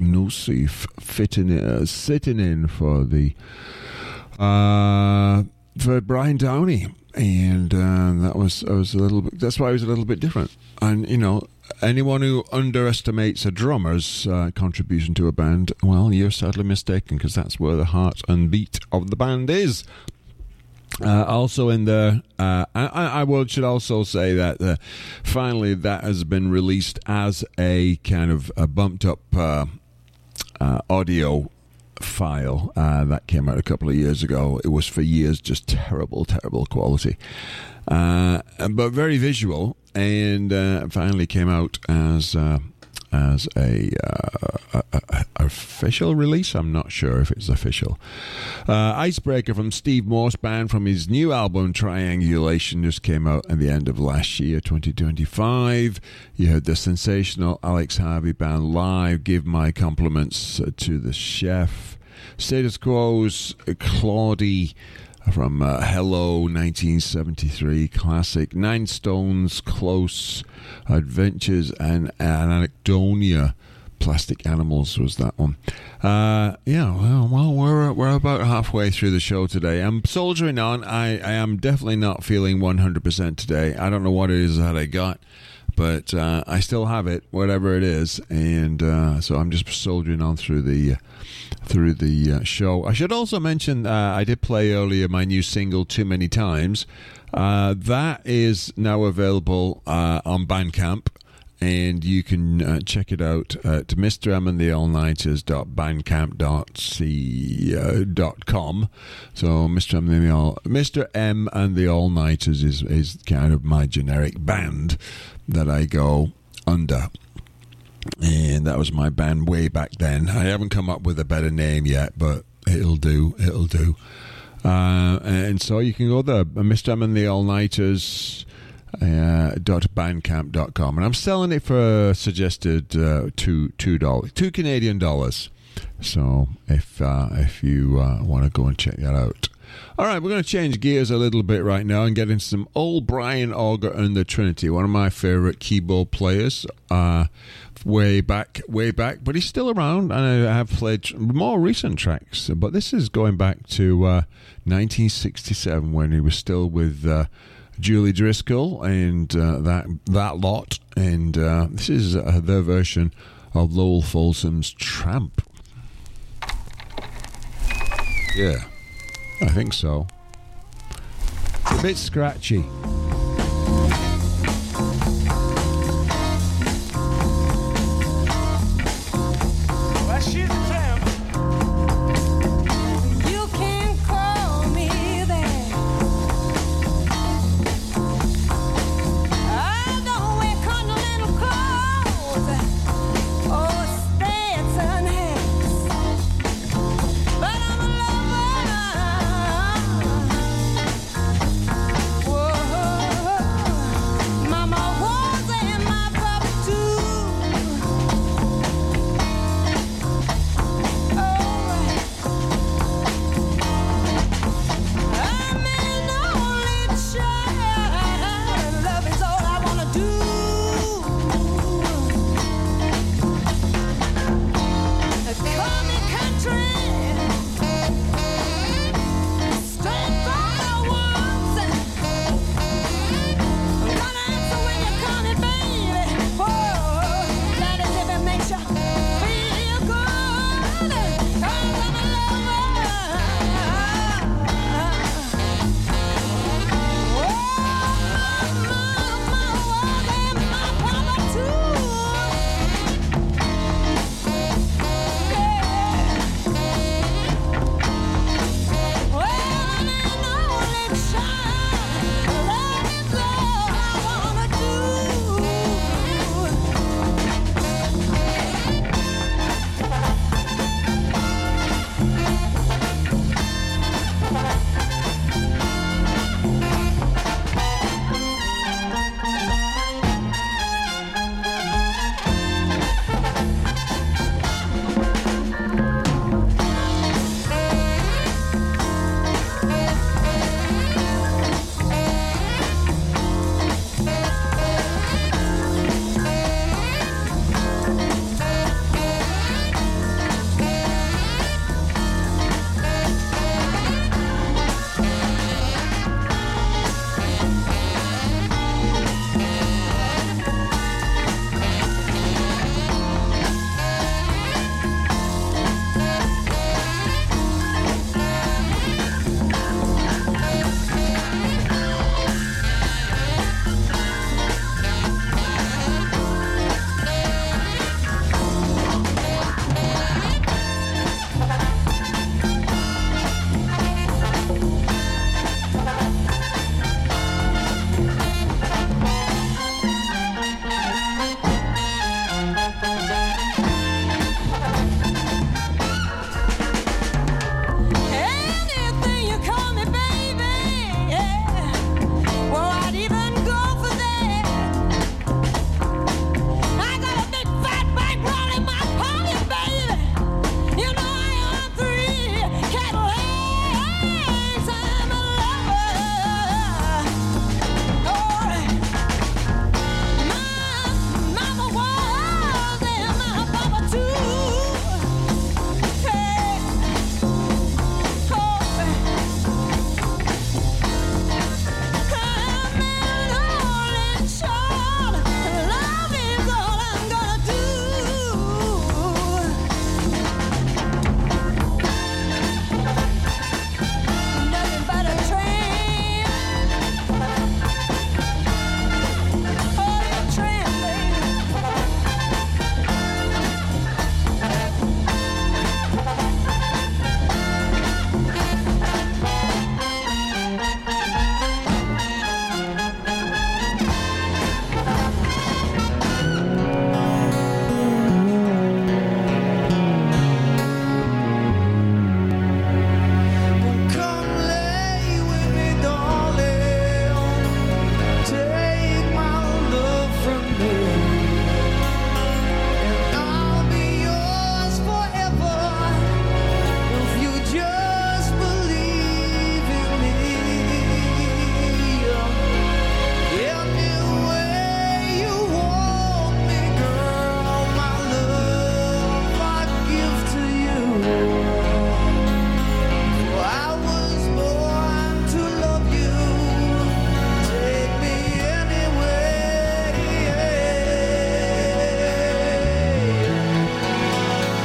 Nusif sitting in for Brian Downey, and that was a little bit. That's why it was a little bit different. And anyone who underestimates a drummer's contribution to a band, well, you're sadly mistaken, because that's where the heart and beat of the band is. Also in there, I should also say that finally that has been released as a kind of a bumped up audio file that came out a couple of years ago. It was for years just terrible quality, but very visual, and finally came out as a official release. I'm not sure if it's official. Icebreaker from Steve Morse Band from his new album Triangulation just came out at the end of last year, 2025. You heard the sensational Alex Harvey Band live. Give my compliments to the chef. Status Quo's Claudie from Hello 1973 classic. Nine Stones Close Adventures and Anecdonia Plastic Animals was that one. We're about halfway through the show today. I'm soldiering on. I am definitely not feeling 100% today. I don't know what it is that I got, but I still have it, whatever it is, and so I'm just soldiering on through the show. I should also mention I did play earlier my new single Too Many Times. That is now available on Bandcamp, and you can check it out at mrmandtheallnighters.bandcamp.com. So Mr. M and the All Nighters is kind of my generic band that I go under. And that was my band way back then. I haven't come up with a better name yet, but it'll do. And so you can go there, Mr. M and the All Nighters .bandcamp.com, and I'm selling it for suggested $2 Canadian dollars. So if you want to go and check that out. All right, we're going to change gears a little bit right now and get into some old Brian Auger and the Trinity, one of my favorite keyboard players. Way back, but he's still around, and I have played more recent tracks, but this is going back to 1967 when he was still with Julie Driscoll and that lot, and this is their version of Lowell Folsom's Tramp. Yeah, I think so. It's a bit scratchy.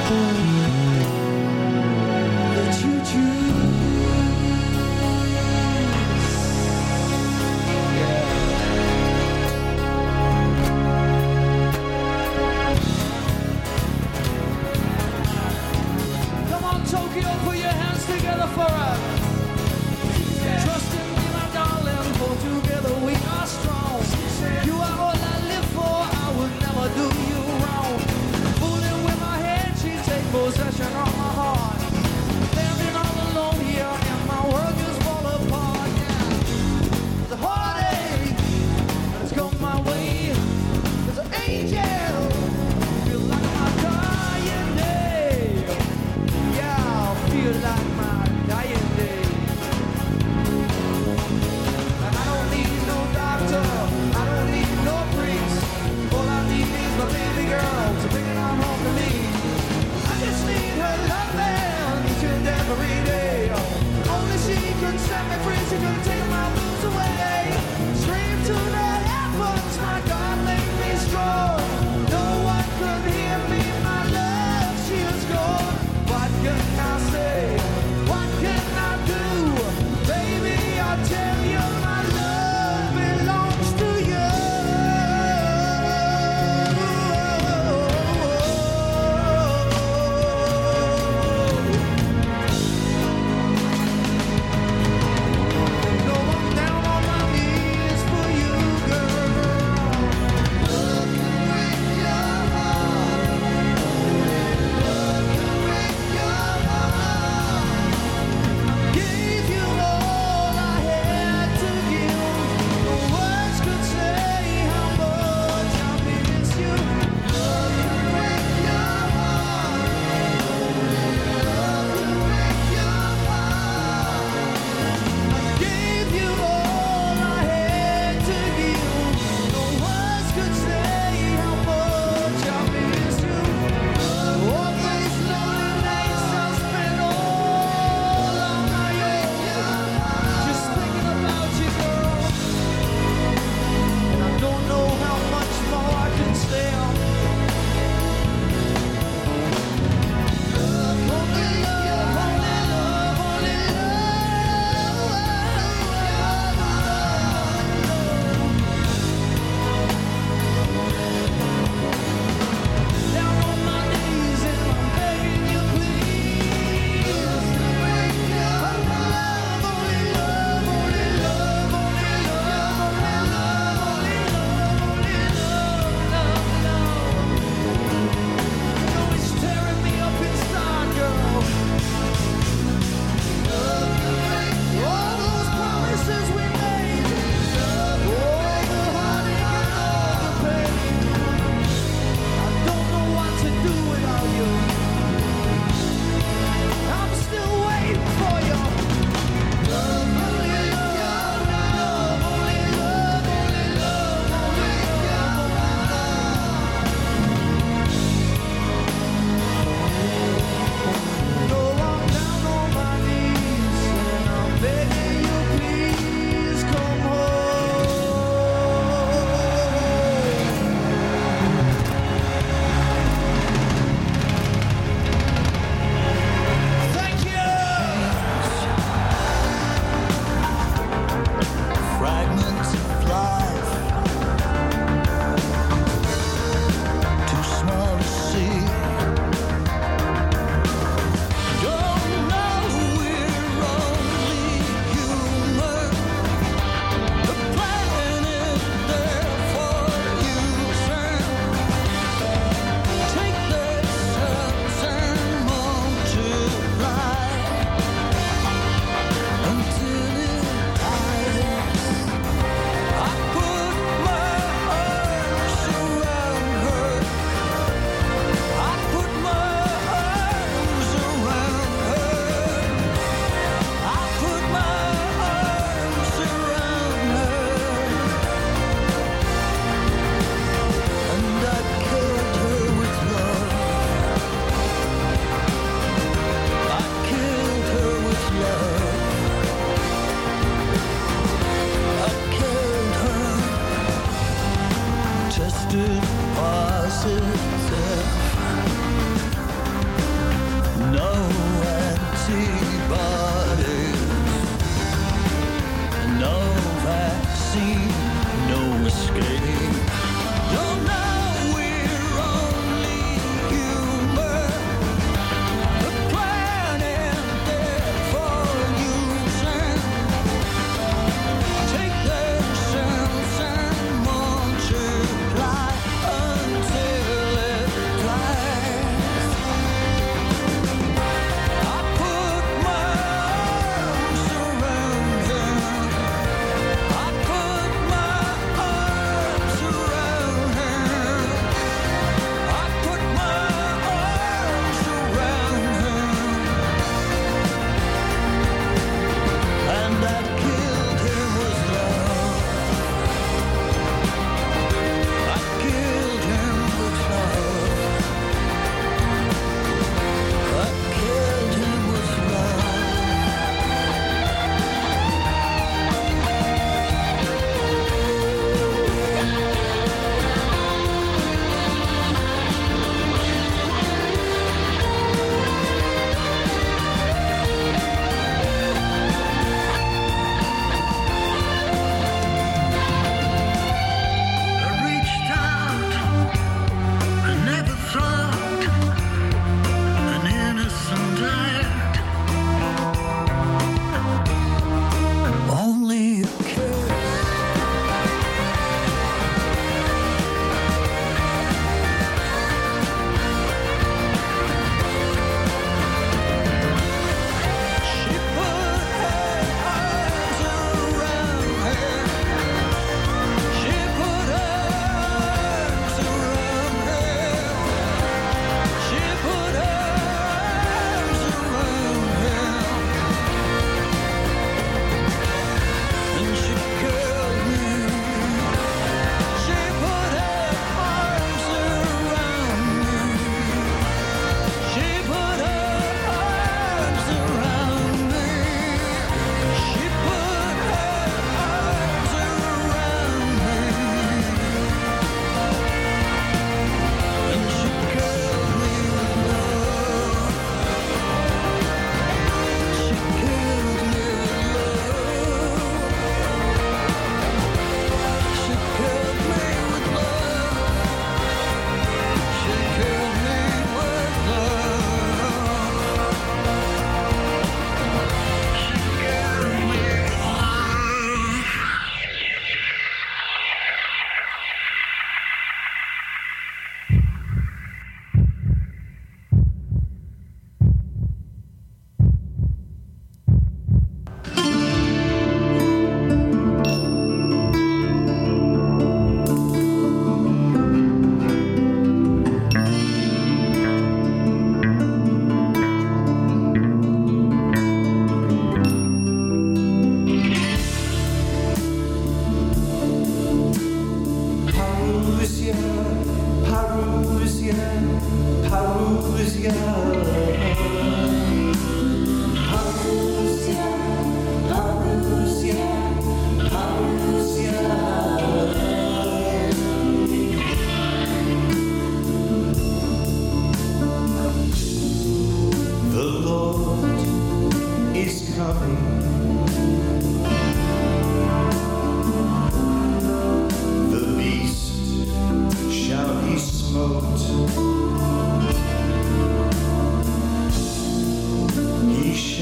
that you choose. Come on, Tokyo, put your hands together for us. Trust in me, my darling, for together we are strong. You are all I live for, I would never do you wrong. Fooling with my head, she take possession of my heart. Standing all alone here, and my world just fall apart. Yeah, the heartache has come my way. There's an angel, feel like my dying day. Yeah, I feel like my dying day. And I don't need no doctor, I don't need no priest. All I need is my baby girl to bring it on home to me. I just need her loving each and every day. Only she can set me free, she can take my blues away. Scream to the heavens, my God, make me strong. No one can hear me, my love, she is gone. What can I say? What can I do? Baby, I tell you, my love belongs to you. No, I'm down on my knees for you, girl. Love can break your heart. Love can break your heart.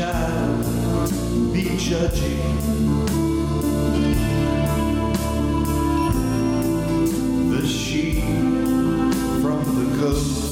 child be judging the sheep from the goats?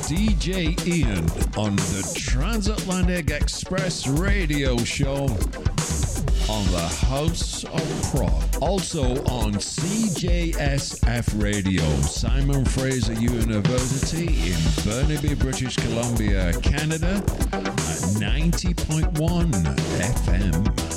DJ Ian on the Transatlantic Express radio show on the House of Prog. Also on CJSF Radio, Simon Fraser University in Burnaby, British Columbia, Canada at 90.1 FM.